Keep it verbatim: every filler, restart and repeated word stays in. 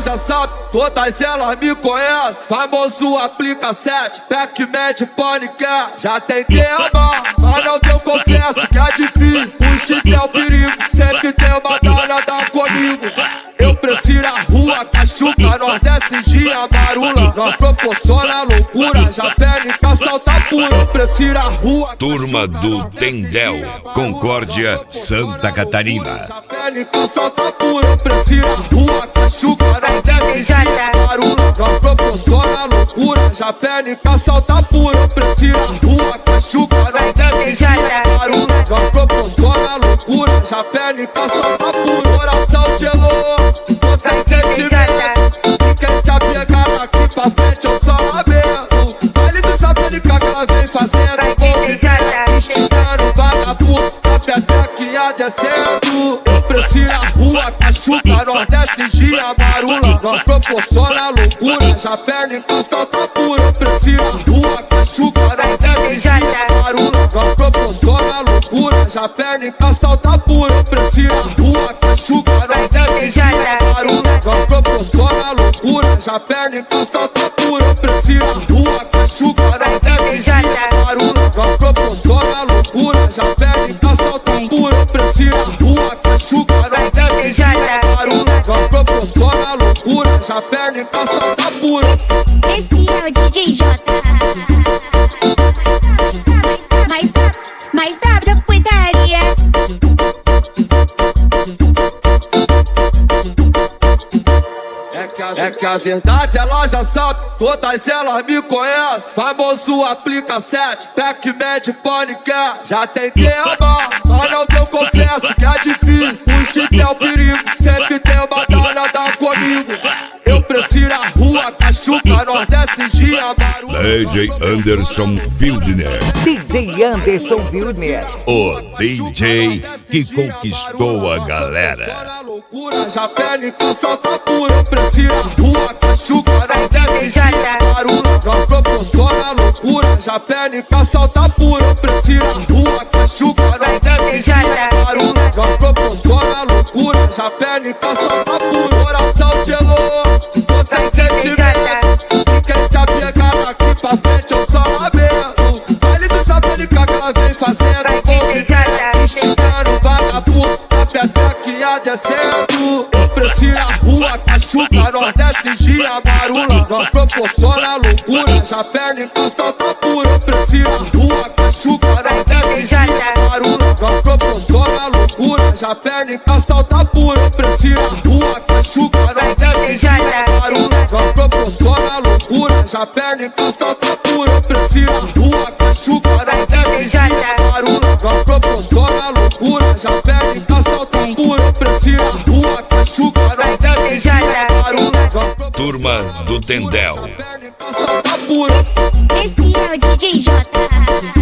loja sabe, todas elas me conhecem. Famoso aplica sete, Pac-Man de paniquer. Já tentei amar, mas não deu, confesso que é difícil. Fugido é o perigo, sempre tem uma danada comigo. Eu prefiro a rua, Cachuca, nós desce dia marula. Nós proporciona loucura, já pede pra saltar pura. Eu prefiro a rua. Turma do Tendel, Concórdia, Santa Catarina. Já pede pra saltar pura. Eu prefiro a rua, Cachuca, nós desce dia marula. Nós proporciona loucura, já pede pra saltar pura. Eu prefiro a rua, Cachuca, nós desce dia marula. Nós proporciona loucura, já pede pra saltar pura. Coração gelou, você sentimento. E quem se apegar daqui pra frente eu só lamento. Baile do Japelica que ela vem fazendo movimento, instigando vagabundo, a pepequinha descendo. Eu prefiro a rua, Cachuca, nós desce dia marula. Nós proporciona loucura, já pede pra saltar pura. Eu prefiro a rua, Cachuca, nós desce dia marula. Nós proporciona loucura, já pede pra saltar pura. Eu prefiro a rua, Cachuca, nós desce dia marula. Nós proporciona loucura, já pede pra saltar pura. Eu prefiro a rua, Cachuca, nós desce dia marula. Nós proporciona loucura, já pede pra saltar pura. Eu prefiro a rua, Cachuca, nós desce dia marula. Nós proporciona loucura, já pede pra saltar pura. Esse é o D J J. Mais, mais brabo da putaria. É que a verdade ela já sabe, todas elas me conhecem. Famoso aplica sete, Pac-Man de paniquer. Já tentei amar, mas não deu, confesso que é difícil. Fugido é o perigo, sempre tem uma danada comigo. Eu prefiro a rua, Cachuca, nós desce dia marula. D J Anderson Wildner, D J Anderson Wildner, o D J que conquistou a galera. Já pede pra saltar pura. Eu prefiro a rua, Cachuca, nós desce dia marula. Nós proporciona loucura, já pede pra saltar pura. Eu prefiro a rua, Cachuca, nós desce dia marula. Nós proporciona loucura, já pede pra saltar pura. Coração gelou, você sentimento. E quem se apegar daqui pra frente eu só lamento. Baile do Japelica que ela vem fazendo movimento, instigando vagabundo, a pepequinha descendo. Eu prefiro a rua, Cachuca, nós desce dia marula. Nós proporciona loucura, já pede pra saltar pura. Eu prefiro a rua, Cachuca, nós desce dia marula. Nós proporciona loucura, já pede pra saltar pura. Eu prefiro a rua, Cachuca, nós desce dia marula. Nós proporciona loucura, já pede pra saltar pura. Eu prefiro a rua, Cachuca, nós desce dia marula. Nós proporciona loucura, já pede pra saltar pura. Eu prefiro a rua, Cachuca, nós desce dia marula. Turma do Tendel. Esse é o D J J.